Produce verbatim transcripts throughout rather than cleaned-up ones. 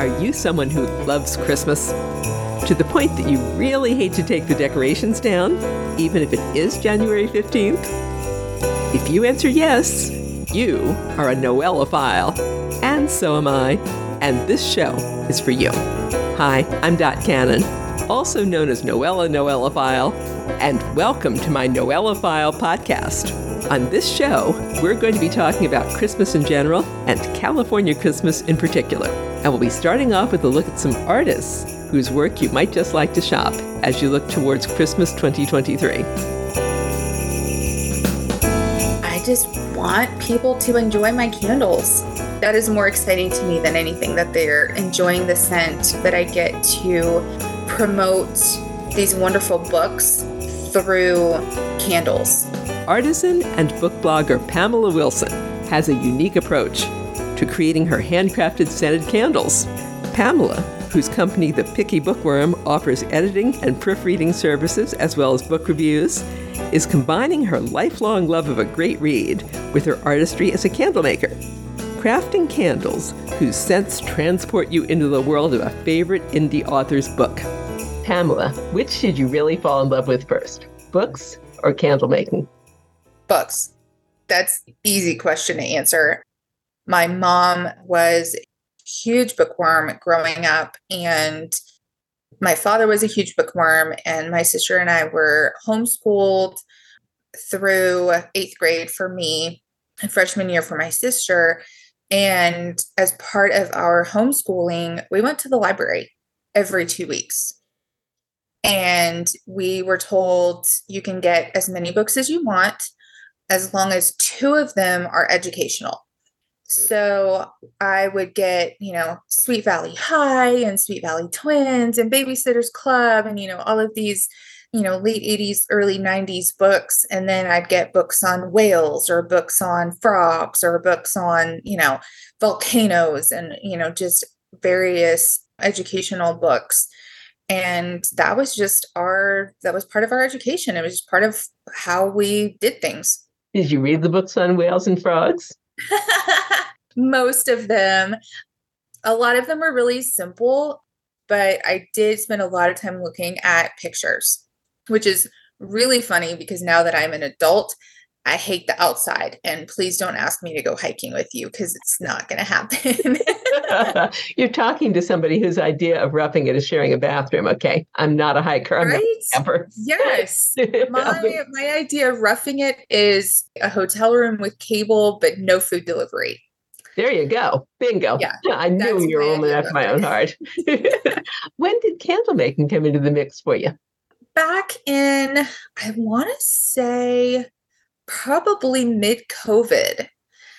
Are you someone who loves Christmas? To the point that you really hate to take the decorations down, even if it is January fifteenth? If you answer yes, you are a Noelophile. And so am I. And this show is for you. Hi, I'm Dot Cannon, also known as Noella Noelophile, and welcome to my Noelophile podcast. On this show, we're going to be talking about Christmas in general and California Christmas in particular. And we'll be starting off with a look at some artists whose work you might just like to shop as you look towards Christmas twenty twenty-three. I just want people to enjoy my candles. That is more exciting to me than anything, that they're enjoying the scent, that I get to promote these wonderful books through candles. Artisan and book blogger Pamela Wilson has a unique approach to creating her handcrafted scented candles. Pamela, whose company The Picky Bookworm offers editing and proofreading services as well as book reviews, is combining her lifelong love of a great read with her artistry as a candle maker, crafting candles whose scents transport you into the world of a favorite indie author's book. Pamela, which did you really fall in love with first, books or candle making? Books. That's an easy question to answer. My mom was a huge bookworm growing up, and my father was a huge bookworm, and my sister and I were homeschooled through eighth grade for me and freshman year for my sister. And as part of our homeschooling, we went to the library every two weeks. And we were told you can get as many books as you want, as long as two of them are educational. So I would get, you know, Sweet Valley High and Sweet Valley Twins and Babysitter's Club and, you know, all of these, you know, late eighties, early nineties books. And then I'd get books on whales or books on frogs or books on, you know, volcanoes and, you know, just various educational books. And that was just our, that was part of our education. It was just part of how we did things. Did you read the books on whales and frogs? Most of them. A lot of them were really simple, but I did spend a lot of time looking at pictures, which is really funny because now that I'm an adult, I hate the outside. And please don't ask me to go hiking with you because it's not going to happen. You're talking to somebody whose idea of roughing it is sharing a bathroom. Okay. I'm not a hiker. I'm right? not a camper. Yes. My, my idea of roughing it is a hotel room with cable, but no food delivery. There you go. Bingo. Yeah, I knew you were a woman after my own heart. When did candle making come into the mix for you? Back in, I want to say probably mid-COVID.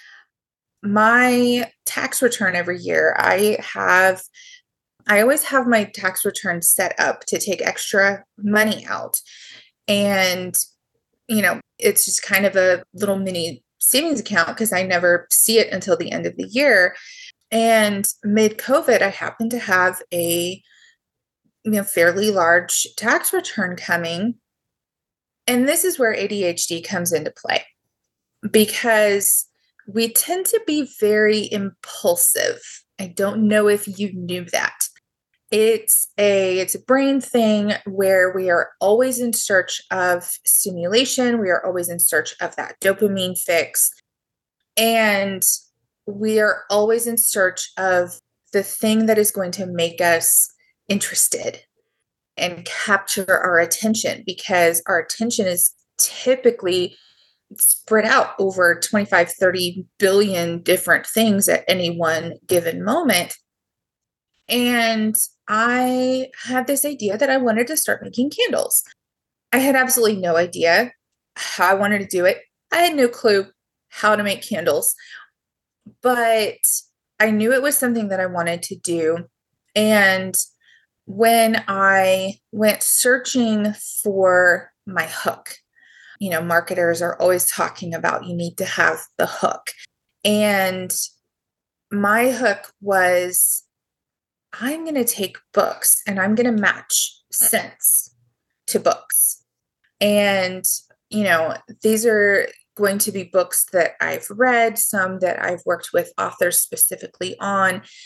My tax return every year, I have, I always have my tax return set up to take extra money out. And, you know, it's just kind of a little mini savings account because I never see it until the end of the year. And mid-COVID, I happened to have a, you know, fairly large tax return coming. And this is where A D H D comes into play, because we tend to be very impulsive. I don't know if you knew that. It's a, it's a brain thing where we are always in search of stimulation. We are always in search of that dopamine fix. And we are always in search of the thing that is going to make us interested and capture our attention, because our attention is typically spread out over twenty-five, thirty billion different things at any one given moment. And I had this idea that I wanted to start making candles. I had absolutely no idea how I wanted to do it. I had no clue how to make candles, but I knew it was something that I wanted to do. And when I went searching for my hook, you know, marketers are always talking about you need to have the hook. And my hook was, I'm going to take books and I'm going to match scents to books. And, you know, these are going to be books that I've read, some that I've worked with authors specifically on.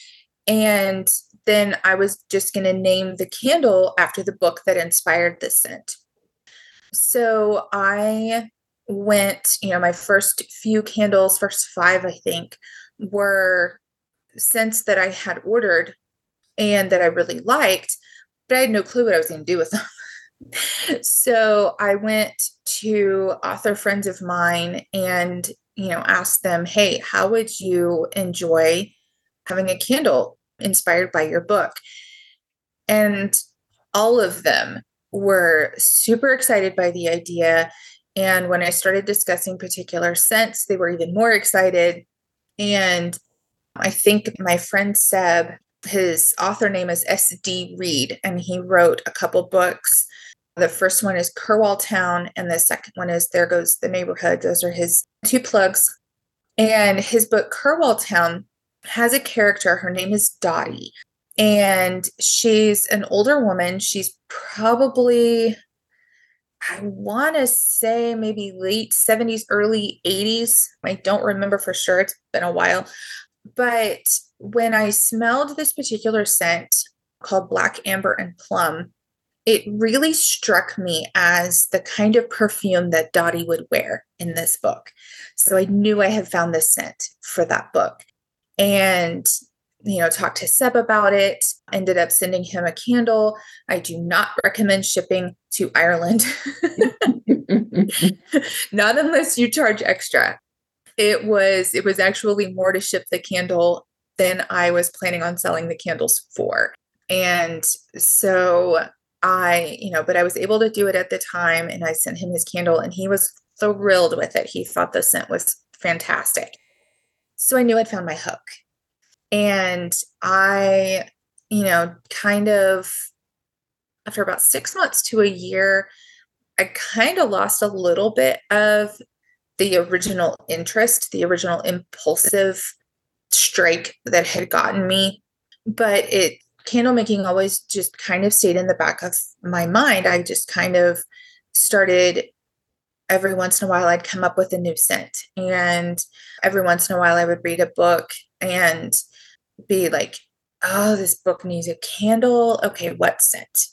And then I was just going to name the candle after the book that inspired the scent. So I went, you know, my first few candles, first five, I think, were scents that I had ordered and that I really liked, but I had no clue what I was going to do with them. So I went to author friends of mine and, you know, asked them, hey, how would you enjoy having a candle inspired by your book? And all of them were super excited by the idea. And when I started discussing particular scents, they were even more excited. And I think my friend Seb, his author name is S D Reed, and he wrote a couple books. The first one is Kerwall Town, and the second one is There Goes the Neighborhood. Those are his two plugs. And his book, Kerwall Town, has a character. Her name is Dottie. And she's an older woman. She's probably, I want to say maybe late seventies, early eighties. I don't remember for sure. It's been a while. But when I smelled this particular scent called Black Amber and Plum, it really struck me as the kind of perfume that Dottie would wear in this book. So I knew I had found this scent for that book. And, you know, talked to Seb about it, ended up sending him a candle. I do not recommend shipping to Ireland. Not unless you charge extra. It was, it was actually more to ship the candle than I was planning on selling the candles for. And so I, you know, but I was able to do it at the time, and I sent him his candle and he was thrilled with it. He thought the scent was fantastic. So I knew I'd found my hook. And I, you know, kind of after about six months to a year, I kind of lost a little bit of the original interest, the original impulsive strike that had gotten me. But it, candle making always just kind of stayed in the back of my mind. I just kind of started, every once in a while, I'd come up with a new scent. And every once in a while, I would read a book and be like, oh, this book needs a candle. Okay, what scent?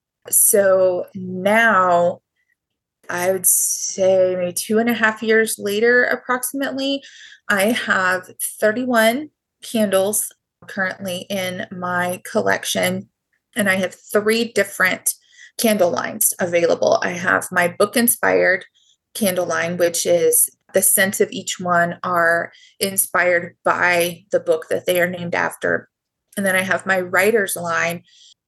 So now, I would say maybe two and a half years later, approximately, I have thirty-one candles currently in my collection, and I have three different candle lines available. I have my book-inspired candle line, which is the scents of each one are inspired by the book that they are named after. And then I have my writer's line,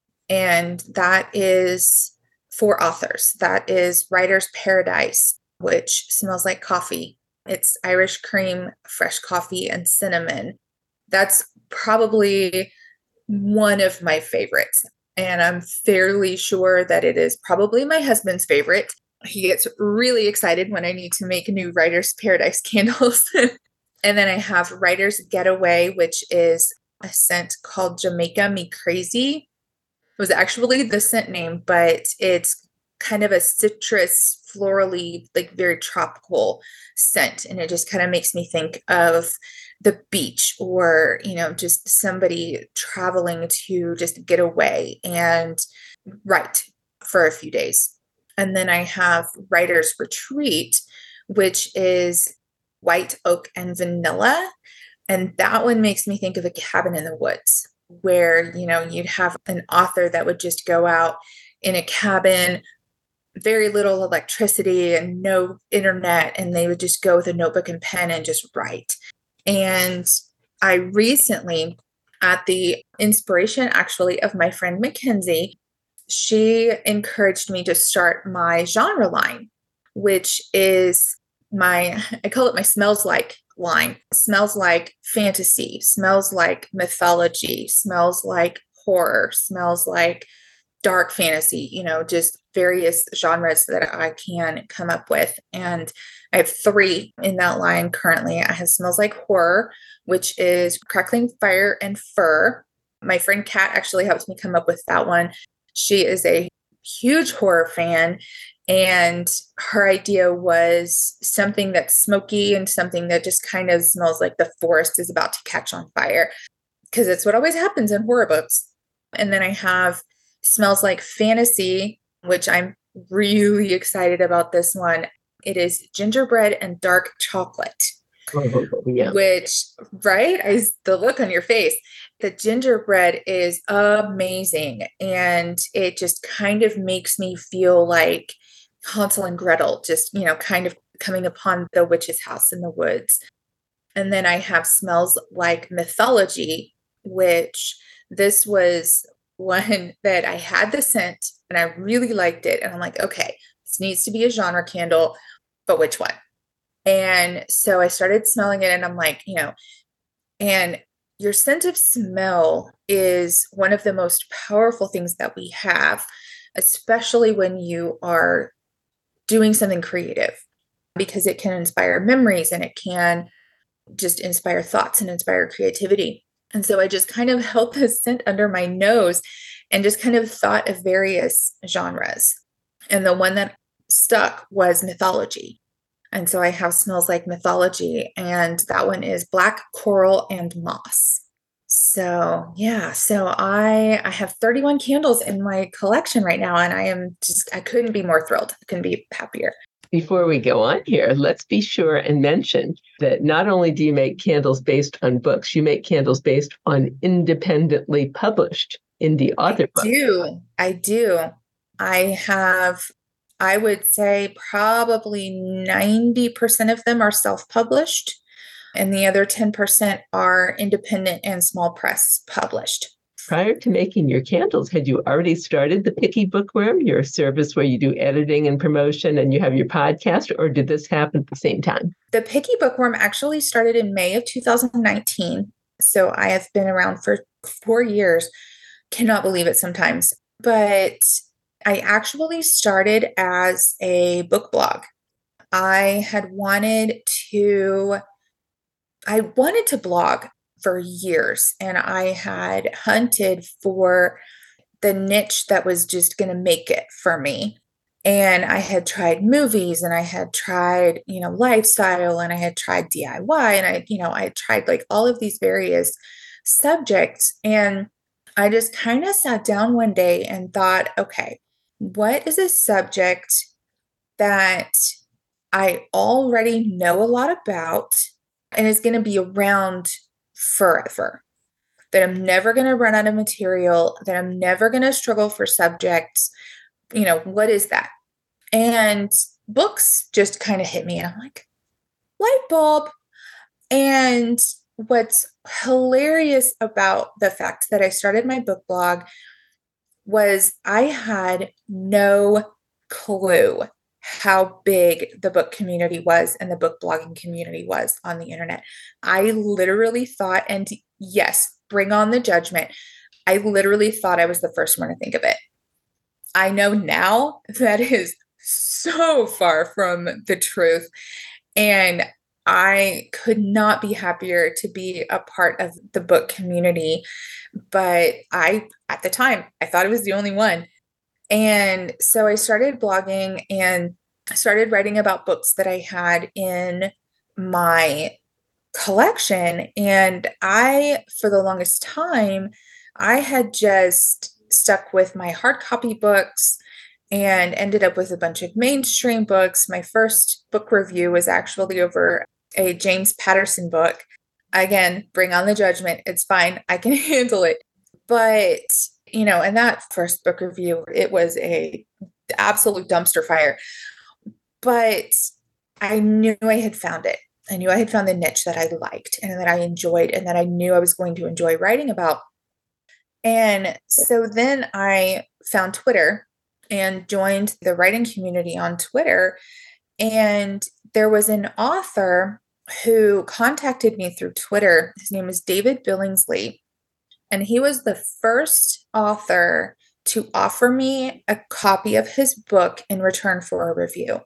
and that is for authors. That is Writer's Paradise, which smells like coffee. It's Irish cream, fresh coffee, and cinnamon. That's probably one of my favorites. And I'm fairly sure that it is probably my husband's favorite. He gets really excited when I need to make new Writer's Paradise candles. And then I have Writer's Getaway, which is a scent called Jamaica Me Crazy. It was actually the scent name, but it's kind of a citrus, florally, like very tropical scent. And it just kind of makes me think of the beach, or, you know, just somebody traveling to just get away and write for a few days. And then I have Writer's Retreat, which is white oak and vanilla. And that one makes me think of a cabin in the woods, where, you know, you'd have an author that would just go out in a cabin, very little electricity and no internet, and they would just go with a notebook and pen and just write. And I recently, at the inspiration actually of my friend Mackenzie, she encouraged me to start my genre line, which is my, I call it my smells like line. Smells like fantasy, smells like mythology, smells like horror, smells like dark fantasy, you know, just various genres that I can come up with. And I have three in that line currently. I have Smells Like Horror, which is crackling fire and fur. My friend Kat actually helped me come up with that one. She is a huge horror fan, and her idea was something that's smoky and something that just kind of smells like the forest is about to catch on fire. because it's what always happens in horror books. And then I have Smells Like Fantasy, which I'm really excited about this one. It is gingerbread and dark chocolate. Oh, yeah. Which, right? I, the look on your face. The gingerbread is amazing. And it just kind of makes me feel like Hansel and Gretel, just, you know, kind of coming upon the witch's house in the woods. And then I have Smells Like Mythology, which this was one that I had the scent and I really liked it. And I'm like, okay, this needs to be a genre candle, but which one? And so I started smelling it and I'm like, you know, and your sense of smell is one of the most powerful things that we have, especially when you are doing something creative, because it can inspire memories and it can just inspire thoughts and inspire creativity. And so I just kind of held this scent under my nose and just kind of thought of various genres. And the one that stuck was mythology. And so I have Smells Like Mythology, and that one is black coral and moss. So yeah, so I I have thirty-one candles in my collection right now, and I am just, I couldn't be more thrilled. I couldn't be happier. Before we go on here, let's be sure and mention that not only do you make candles based on books, you make candles based on independently published indie author books. I do. I do. I have, I would say probably ninety percent of them are self-published, and the other ten percent are independent and small press published. Prior to making your candles, had you already started the Picky Bookworm, your service where you do editing and promotion and you have your podcast, or did this happen at the same time? The Picky Bookworm actually started in May of two thousand nineteen. So I have been around for four years. Cannot believe it sometimes. But I actually started as a book blog. I had wanted to, I wanted to blog for years, and I had hunted for the niche that was just going to make it for me. And I had tried movies, and I had tried, you know, lifestyle, and I had tried D I Y, and I, you know, I had tried like all of these various subjects. And I just kind of sat down one day and thought, okay, what is a subject that I already know a lot about and is going to be around forever, that I'm never going to run out of material, that I'm never going to struggle for subjects? You know, what is that? And books just kind of hit me, and I'm like, light bulb. And what's hilarious about the fact that I started my book blog was I had no clue how big the book community was and the book blogging community was on the internet. I literally thought, and yes, bring on the judgment, I literally thought I was the first one to think of it. I know now that is so far from the truth. And I could not be happier to be a part of the book community. But I, at the time, I thought I was the only one. And so I started blogging and started writing about books that I had in my collection. And I, for the longest time, I had just stuck with my hard copy books and ended up with a bunch of mainstream books. My first book review was actually over a James Patterson book. Again, bring on the judgment. It's fine. I can handle it. But, you know, and that first book review, it was a absolute dumpster fire. But I knew I had found it. I knew I had found the niche that I liked and that I enjoyed and that I knew I was going to enjoy writing about. And so then I found Twitter and joined the writing community on Twitter. And there was an author who contacted me through Twitter. His name is David Billingsley. And he was the first author to offer me a copy of his book in return for a review.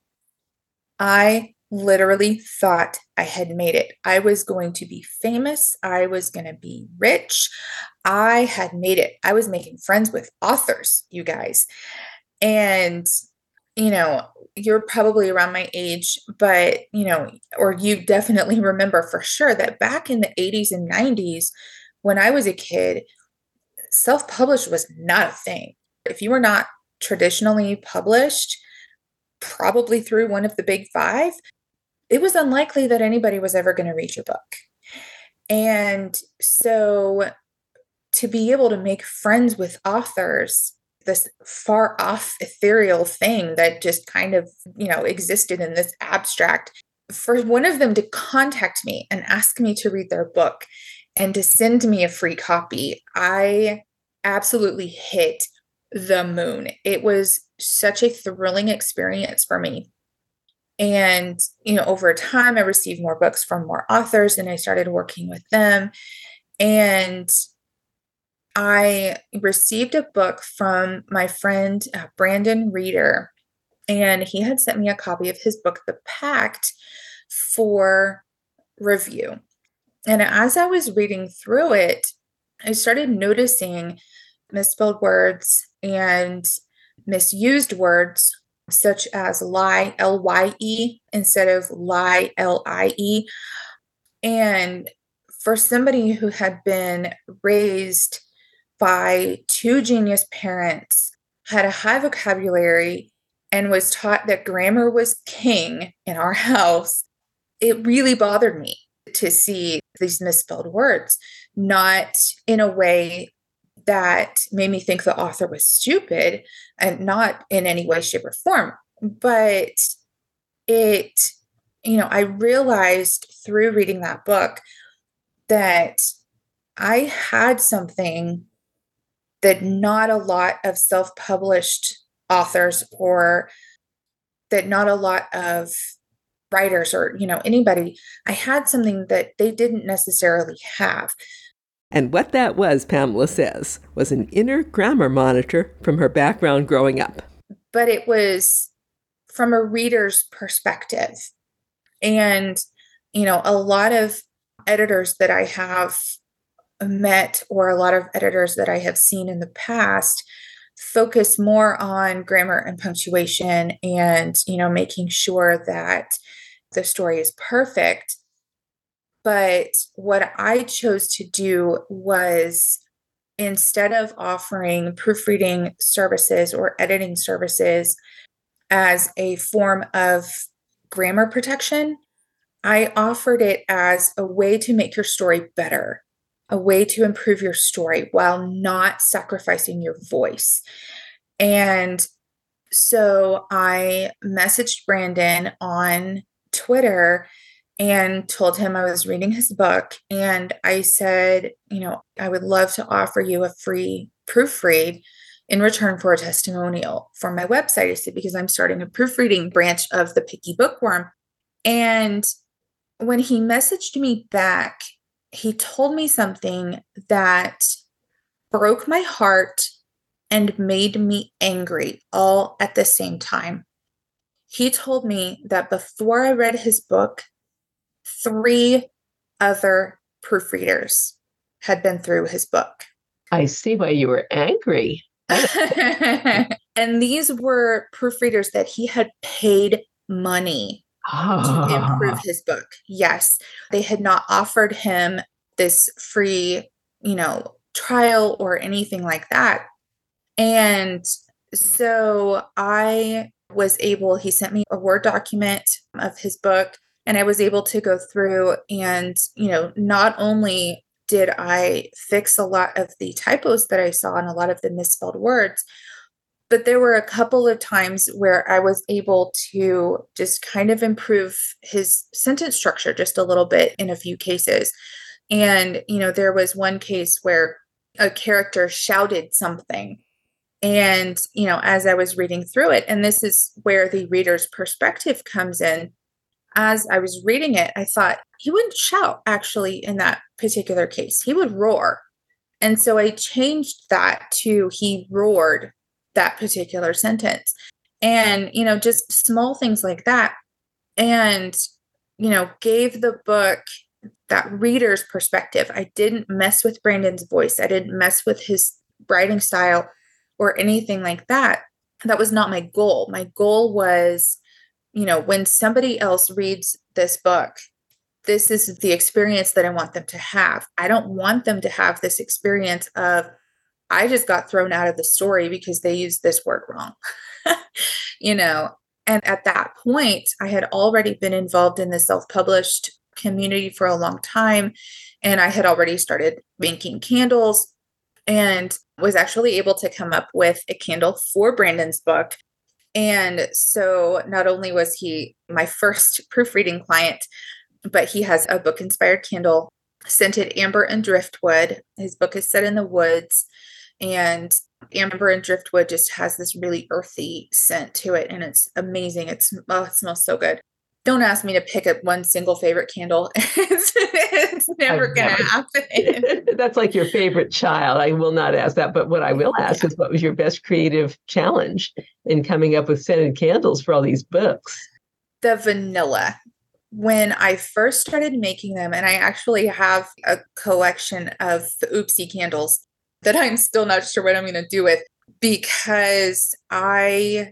I literally thought I had made it. I was going to be famous. I was going to be rich. I had made it. I was making friends with authors, you guys. And, you know, you're probably around my age, but, you know, or you definitely remember for sure that back in the eighties and nineties, when I was a kid, self-published was not a thing. If you were not traditionally published, probably through one of the big five, it was unlikely that anybody was ever going to read your book. And so to be able to make friends with authors, this far off ethereal thing that just kind of, you know, existed in this abstract, for one of them to contact me and ask me to read their book and to send me a free copy, I absolutely hit the moon. It was such a thrilling experience for me. And, you know, over time, I received more books from more authors and I started working with them. And I received a book from my friend, uh, Brandon Reeder, and he had sent me a copy of his book, The Pact, for review. And as I was reading through it, I started noticing misspelled words and misused words, such as lie, L Y E, instead of lie, L I E. And for somebody who had been raised by two genius parents, had a high vocabulary, and was taught that grammar was king in our house, it really bothered me to see these misspelled words, not in a way that made me think the author was stupid, and not in any way, shape, or form. But it, you know, I realized through reading that book that I had something that not a lot of self-published authors, or that not a lot of writers, or, you know, anybody, I had something that they didn't necessarily have. And what that was, Pamela says, was an inner grammar monitor from her background growing up. But it was from a reader's perspective. And, you know, a lot of editors that I have met, or a lot of editors that I have seen in the past, focus more on grammar and punctuation and, you know, making sure that the story is perfect. But what I chose to do was, instead of offering proofreading services or editing services as a form of grammar protection, I offered it as a way to make your story better, a way to improve your story while not sacrificing your voice. And so I messaged Brandon on Twitter and told him I was reading his book. And I said, you know, I would love to offer you a free proofread in return for a testimonial for my website. I said, because I'm starting a proofreading branch of the Picky Bookworm. And when he messaged me back, he told me something that broke my heart and made me angry all at the same time. He told me that before I read his book, three other proofreaders had been through his book. I see why you were angry. And these were proofreaders that he had paid money to improve his book. Yes, they had not offered him this free, you know, trial or anything like that. And so I was able, he sent me a Word document of his book, and I was able to go through and, you know, not only did I fix a lot of the typos that I saw and a lot of the misspelled words, but there were a couple of times where I was able to just kind of improve his sentence structure just a little bit in a few cases. And, you know, there was one case where a character shouted something. And, you know, as I was reading through it, and this is where the reader's perspective comes in, as I was reading it, I thought he wouldn't shout actually in that particular case. He would roar. And so I changed that to he roared that particular sentence. And, you know, just small things like that. And, you know, gave the book that reader's perspective. I didn't mess with Brandon's voice. I didn't mess with his writing style or anything like that. That was not my goal. My goal was, you know, when somebody else reads this book, this is the experience that I want them to have. I don't want them to have this experience of, I just got thrown out of the story because they used this word wrong. You know, and at that point, I had already been involved in the self-published community for a long time. And I had already started making candles and was actually able to come up with a candle for Brandon's book. And so not only was he my first proofreading client, but he has a book-inspired candle, scented amber and driftwood. His book is set in the woods, and amber and driftwood just has this really earthy scent to it. And it's amazing. It's, oh, it smells so good. Don't ask me to pick up one single favorite candle. it's, it's never going to happen. That's like your favorite child. I will not ask that. But what I will ask yeah. is, what was your best creative challenge in coming up with scented candles for all these books? The vanilla. When I first started making them, and I actually have a collection of the Oopsie candles that I'm still not sure what I'm going to do with, because I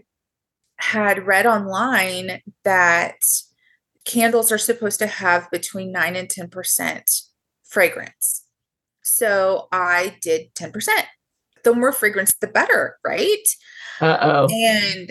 had read online that candles are supposed to have between nine and ten percent fragrance. So I did ten percent. The more fragrance, the better, right? Uh-oh. And,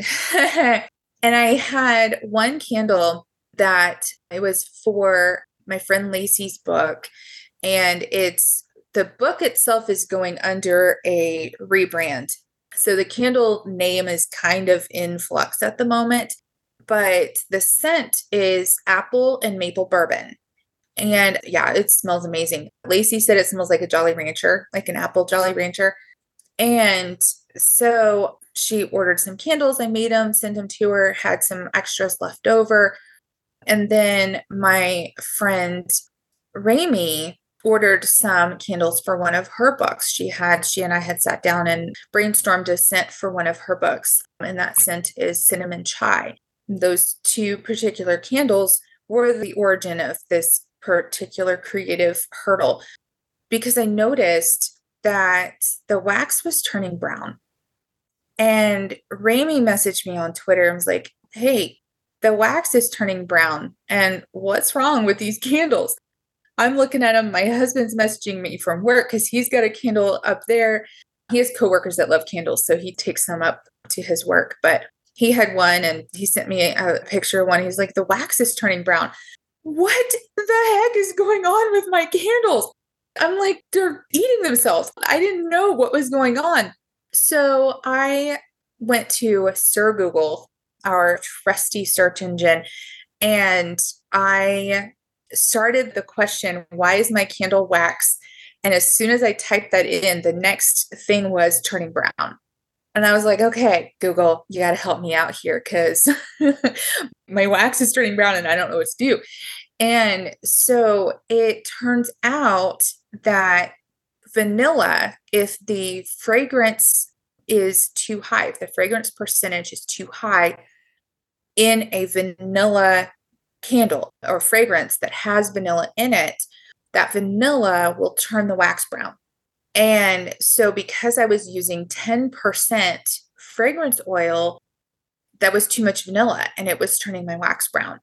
and I had one candle that it was for my friend Lacey's book. And it's, the book itself is going under a rebrand. So the candle name is kind of in flux at the moment, but the scent is apple and maple bourbon. And yeah, it smells amazing. Lacey said it smells like a Jolly Rancher, like an apple Jolly Rancher. And so she ordered some candles. I made them, sent them to her, had some extras left over. And then my friend Rami ordered some candles for one of her books. She had, she and I had sat down and brainstormed a scent for one of her books. And that scent is cinnamon chai. Those two particular candles were the origin of this particular creative hurdle, because I noticed that the wax was turning brown. And Rami messaged me on Twitter and was like, hey, the wax is turning brown. And what's wrong with these candles? I'm looking at them. My husband's messaging me from work because he's got a candle up there. He has coworkers that love candles, so he takes them up to his work. But he had one and he sent me a picture of one. He's like, the wax is turning brown. What the heck is going on with my candles? I'm like, they're eating themselves. I didn't know what was going on. So I went to Sir Google, our trusty search engine, and I started the question, why is my candle wax? And as soon as I typed that in, the next thing was turning brown. And I was like, okay, Google, you got to help me out here because my wax is turning brown and I don't know what to do. And so it turns out that vanilla, if the fragrance is too high, if the fragrance percentage is too high in a vanilla candle or fragrance that has vanilla in it, that vanilla will turn the wax brown. And so because I was using ten percent fragrance oil, that was too much vanilla and it was turning my wax brown.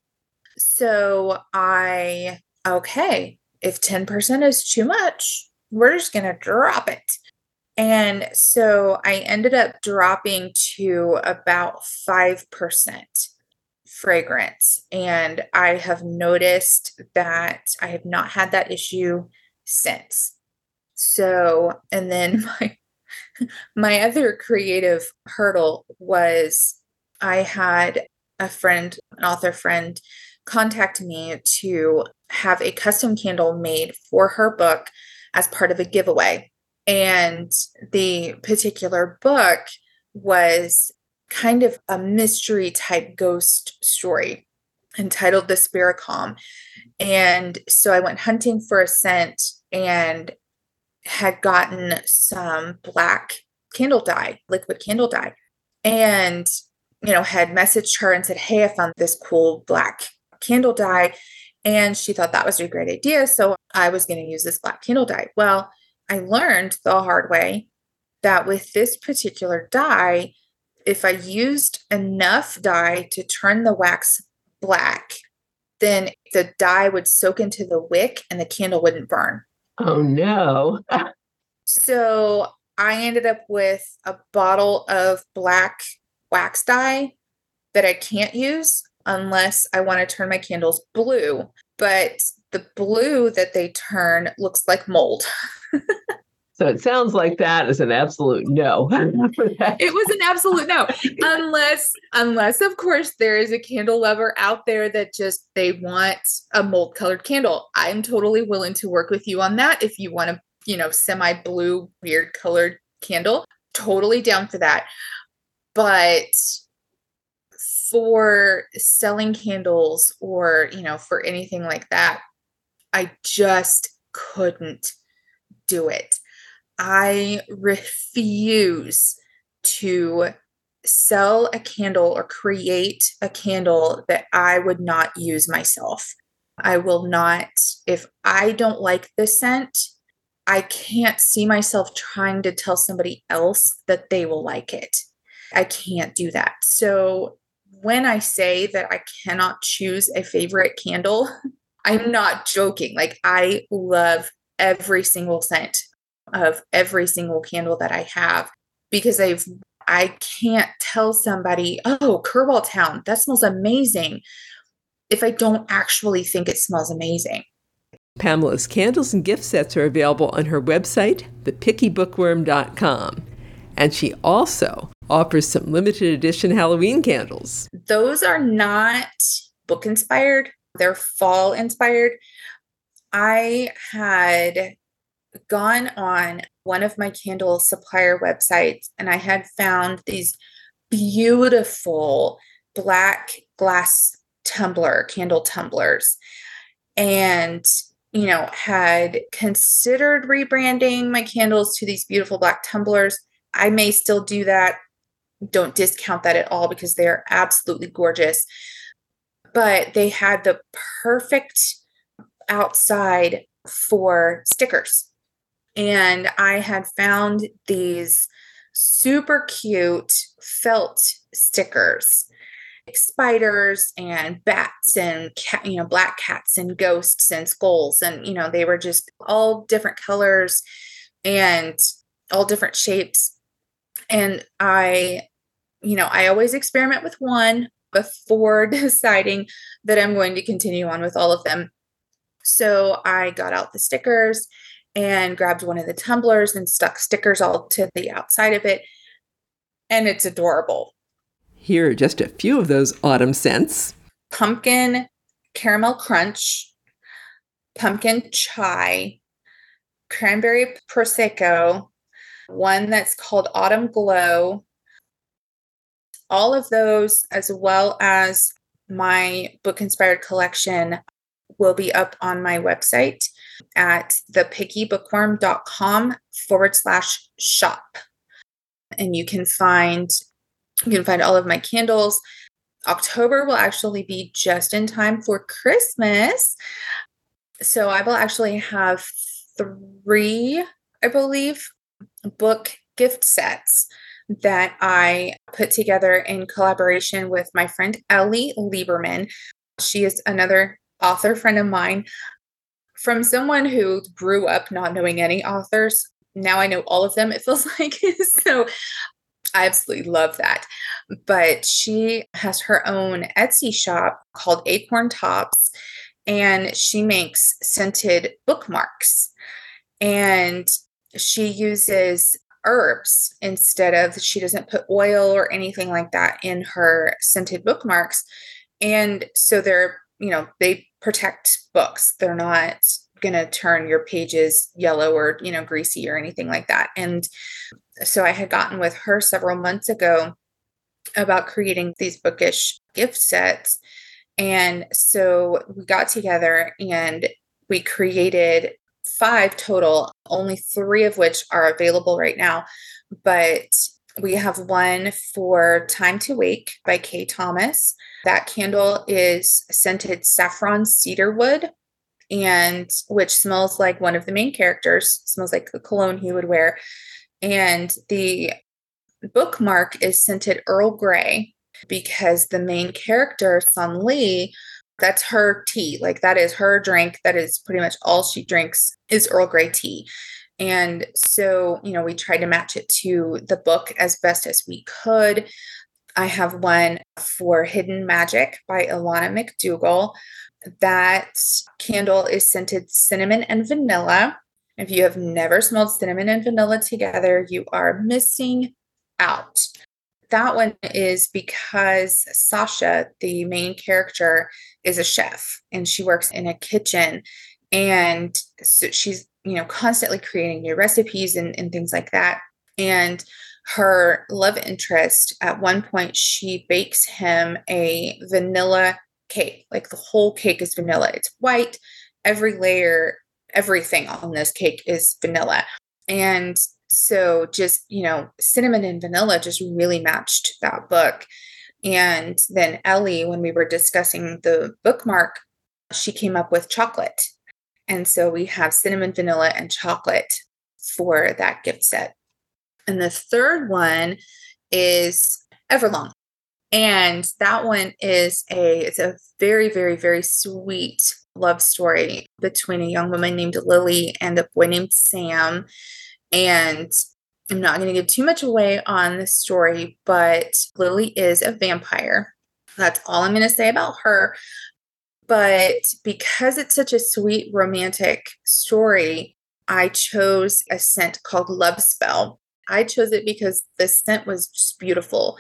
So I, okay, if ten percent is too much, we're just going to drop it. And so I ended up dropping to about five percent fragrance. And I have noticed that I have not had that issue since. So, and then my, my other creative hurdle was I had a friend, an author friend, contact me to have a custom candle made for her book as part of a giveaway. And the particular book was kind of a mystery type ghost story entitled The Spiricom. And so I went hunting for a scent and had gotten some black candle dye, liquid candle dye, and, you know, had messaged her and said, hey, I found this cool black candle dye. And she thought that was a great idea. So I was going to use this black candle dye. Well, I learned the hard way that with this particular dye, if I used enough dye to turn the wax black, then the dye would soak into the wick and the candle wouldn't burn. Oh, no. So I ended up with a bottle of black wax dye that I can't use unless I want to turn my candles blue. But the blue that they turn looks like mold. So it sounds like that is an absolute no. It was an absolute no. Unless, unless of course there is a candle lover out there that just, they want a mold colored candle. I'm totally willing to work with you on that. If you want a, you know, semi blue, weird colored candle, totally down for that. But for selling candles or, you know, for anything like that, I just couldn't do it. I refuse to sell a candle or create a candle that I would not use myself. I will not, if I don't like the scent, I can't see myself trying to tell somebody else that they will like it. I can't do that. So when I say that I cannot choose a favorite candle, I'm not joking. Like, I love every single scent of every single candle that I have, because I've, I can't tell somebody, oh, Kerbal Town, that smells amazing, if I don't actually think it smells amazing. Pamela's candles and gift sets are available on her website, the picky bookworm dot com. And she also offers some limited edition Halloween candles. Those are not book inspired. They're fall inspired. I had gone on one of my candle supplier websites and I had found these beautiful black glass tumbler, candle tumblers, and, you know, had considered rebranding my candles to these beautiful black tumblers. I may still do that. Don't discount that at all because they are absolutely gorgeous. But they had the perfect outside for stickers. And I had found these super cute felt stickers, like spiders and bats and cat, you know, black cats and ghosts and skulls. And, you know, they were just all different colors and all different shapes. And I, you know, I always experiment with one before deciding that I'm going to continue on with all of them. So I got out the stickers and grabbed one of the tumblers and stuck stickers all to the outside of it. And it's adorable. Here are just a few of those autumn scents. Pumpkin caramel crunch, pumpkin chai, cranberry prosecco, one that's called autumn glow. All of those, as well as my book inspired collection, will be up on my website at the picky bookworm dot com forward slash shop. And you can find, you can find all of my candles. October will actually be just in time for Christmas. So I will actually have three, I believe, book gift sets that I put together in collaboration with my friend Ellie Lieberman. She is another author friend of mine. From someone who grew up not knowing any authors, now I know all of them, it feels like. So I absolutely love that. But she has her own Etsy shop called Acorn Tops, and she makes scented bookmarks. And she uses herbs instead of, she doesn't put oil or anything like that in her scented bookmarks. And so they're, you know, they protect books. They're not going to turn your pages yellow or, you know, greasy or anything like that. And so I had gotten with her several months ago about creating these bookish gift sets. And so we got together and we created five total, only three of which are available right now. But we have one for Time to Wake by Kay Thomas. That candle is scented saffron cedarwood, and which smells like one of the main characters, smells like the cologne he would wear. And the bookmark is scented Earl Grey because the main character, Sun Lee, That's her tea. Like that is her drink. That is pretty much all she drinks is Earl Grey tea. And so, you know, we tried to match it to the book as best as we could. I have one for Hidden Magic by Ilana McDougall. That candle is scented cinnamon and vanilla. If you have never smelled cinnamon and vanilla together, you are missing out. That one is because Sasha, the main character, is a chef and she works in a kitchen. And so she's, you know, constantly creating new recipes and, and things like that. And her love interest, at one point, she bakes him a vanilla cake. Like the whole cake is vanilla. It's white. Every layer, everything on this cake is vanilla. And so just, you know, cinnamon and vanilla just really matched that book. And then Ellie, when we were discussing the bookmark, she came up with chocolate. And so we have cinnamon, vanilla, and chocolate for that gift set. And the third one is Everlong. And that one is a, it's a very, very, very sweet love story between a young woman named Lily and a boy named Sam. And I'm not going to give too much away on the story, but Lily is a vampire. That's all I'm going to say about her. But because it's such a sweet romantic story, I chose a scent called Love Spell. I chose it because the scent was just beautiful.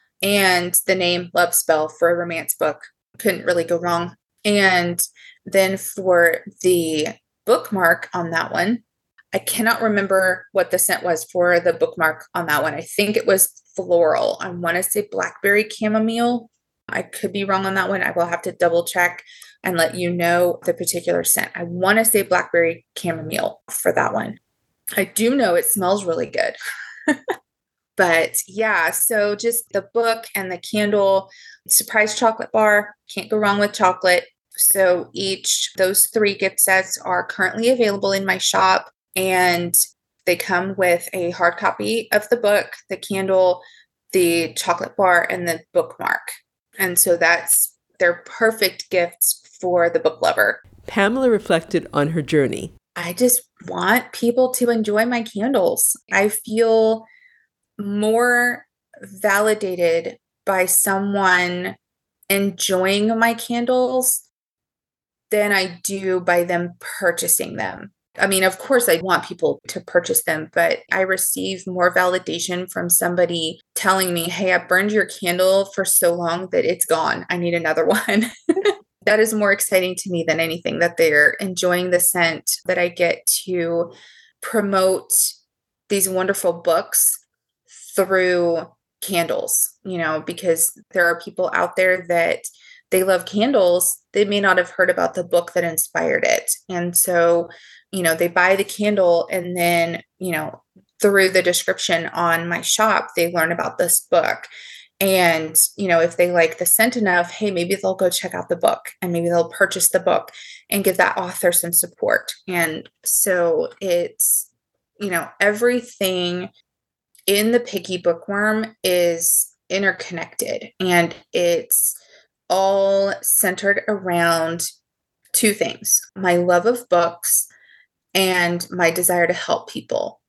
And the name Love Spell for a romance book couldn't really go wrong. And then for the bookmark on that one, I cannot remember what the scent was for the bookmark on that one. I think it was floral. I want to say blackberry chamomile. I could be wrong on that one. I will have to double check and let you know the particular scent. I want to say blackberry chamomile for that one. I do know it smells really good. But yeah, so just the book and the candle, surprise chocolate bar, can't go wrong with chocolate. So each, those three gift sets are currently available in my shop, and they come with a hard copy of the book, the candle, the chocolate bar, and the bookmark. And so that's, they're perfect gifts for the book lover. Pamela reflected on her journey. I just want people to enjoy my candles. I feel more validated by someone enjoying my candles than I do by them purchasing them. I mean, of course, I want people to purchase them, but I receive more validation from somebody telling me, hey, I burned your candle for so long that it's gone. I need another one. That is more exciting to me than anything, that they're enjoying the scent, that I get to promote these wonderful books through candles, you know, because there are people out there that they love candles. They may not have heard about the book that inspired it. And so, you know, they buy the candle and then, you know, through the description on my shop, they learn about this book. And, you know, if they like the scent enough, hey, maybe they'll go check out the book and maybe they'll purchase the book and give that author some support. And so it's, you know, everything in the Picky Bookworm is interconnected, and it's all centered around two things: my love of books and my desire to help people.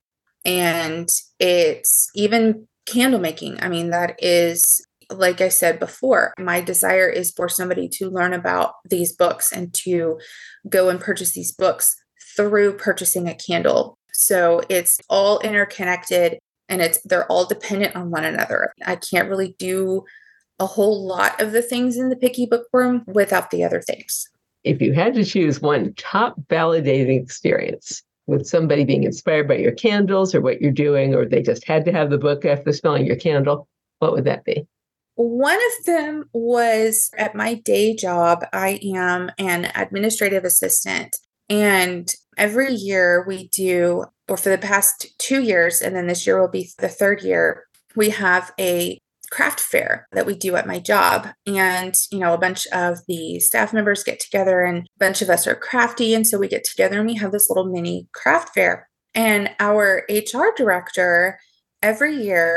And it's even candle making. I mean, that is, like I said before, my desire is for somebody to learn about these books and to go and purchase these books through purchasing a candle. So it's all interconnected, and it's they're all dependent on one another. I can't really do a whole lot of the things in the Picky Bookworm without the other things. If you had to choose one top validating experience with somebody being inspired by your candles or what you're doing, or they just had to have the book after smelling your candle, what would that be? One of them was at my day job. I am an administrative assistant, and every year we do, or for the past two years, and then this year will be the third year, we have a craft fair that we do at my job. And, you know, a bunch of the staff members get together, and a bunch of us are crafty. And so we get together and we have this little mini craft fair. And our H R director every year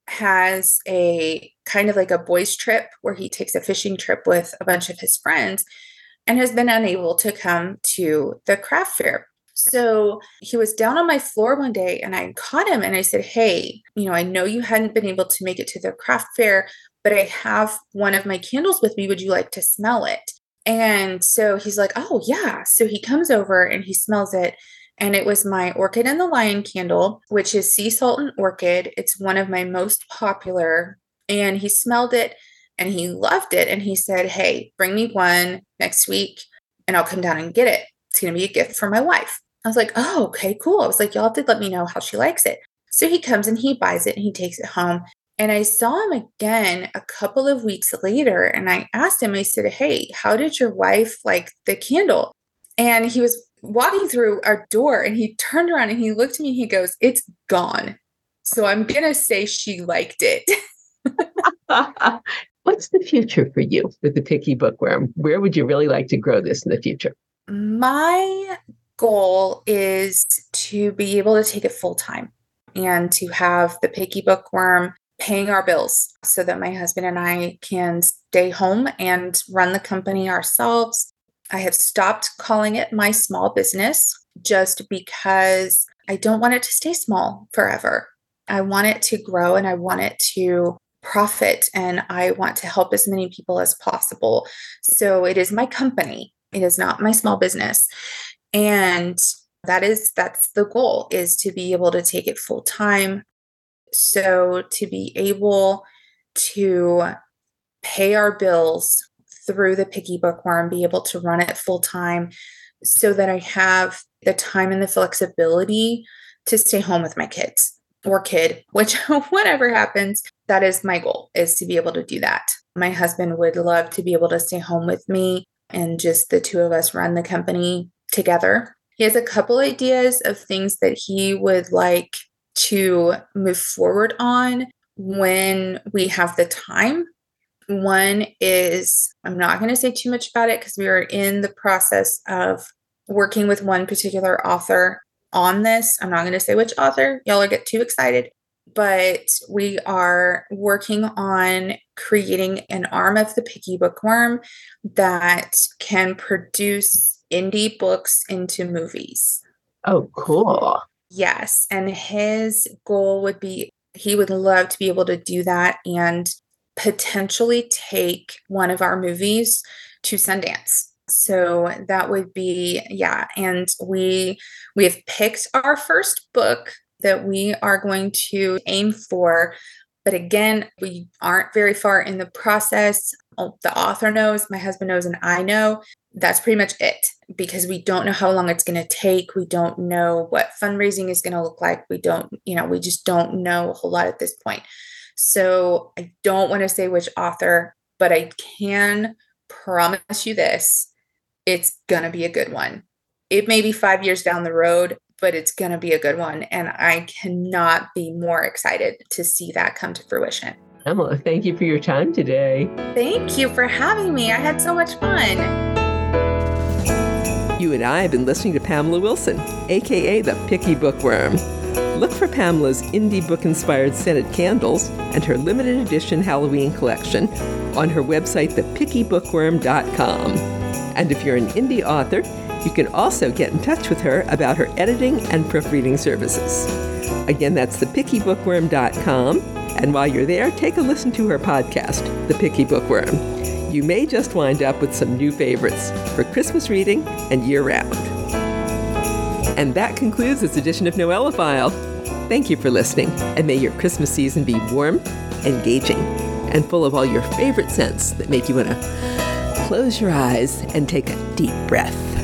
has a kind of like a boys trip where he takes a fishing trip with a bunch of his friends and has been unable to come to the craft fair. So he was down on my floor one day and I caught him and I said, hey, you know, I know you hadn't been able to make it to the craft fair, but I have one of my candles with me. Would you like to smell it? And so he's like, oh yeah. So he comes over and he smells it. And it was my Orchid and the Lion candle, which is sea salt and orchid. It's one of my most popular. And he smelled it and he loved it. And he said, hey, bring me one next week and I'll come down and get it. It's going to be a gift for my wife. I was like, oh, okay, cool. I was like, y'all have to let me know how she likes it. So he comes and he buys it and he takes it home. And I saw him again a couple of weeks later. And I asked him, I said, hey, how did your wife like the candle? And he was walking through our door and he turned around and he looked at me and he goes, it's gone. So I'm going to say she liked it. What's the future for you with the Picky Bookworm? Where would you really like to grow this in the future? My goal is to be able to take it full time and to have the Picky Bookworm paying our bills so that my husband and I can stay home and run the company ourselves. I have stopped calling it my small business just because I don't want it to stay small forever. I want it to grow and I want it to profit and I want to help as many people as possible. So it is my company. It is not my small business. And that is, that's the goal, is to be able to take it full time. So to be able to pay our bills through the Picky Bookworm, be able to run it full time so that I have the time and the flexibility to stay home with my kids or kid, which whatever happens, that is my goal, is to be able to do that. My husband would love to be able to stay home with me and just the two of us run the company together. He has a couple ideas of things that he would like to move forward on when we have the time. One is, I'm not going to say too much about it because we are in the process of working with one particular author on this. I'm not going to say which author. Y'all will get too excited. But we are working on creating an arm of the Picky Bookworm that can produce indie books into movies. Oh, cool. Yes. And his goal would be, he would love to be able to do that and potentially take one of our movies to Sundance. So that would be, yeah. And we, we have picked our first book that we are going to aim for. But again, we aren't very far in the process. The author knows, my husband knows, and I know. That's pretty much it, because we don't know how long it's going to take. We don't know what fundraising is going to look like. We don't, you know, we just don't know a whole lot at this point. So I don't want to say which author, but I can promise you this. It's going to be a good one. It may be five years down the road, but it's going to be a good one. And I cannot be more excited to see that come to fruition. Pamela, thank you for your time today. Thank you for having me. I had so much fun. You and I have been listening to Pamela Wilson, a k a the Picky Bookworm. Look for Pamela's indie book-inspired scented candles and her limited edition Halloween collection on her website, the picky bookworm dot com. And if you're an indie author, you can also get in touch with her about her editing and proofreading services. Again, that's the picky bookworm dot com. And while you're there, take a listen to her podcast, The Picky Bookworm. You may just wind up with some new favorites for Christmas reading and year-round. And that concludes this edition of Noelophile. Thank you for listening, and may your Christmas season be warm, engaging, and full of all your favorite scents that make you want to close your eyes and take a deep breath.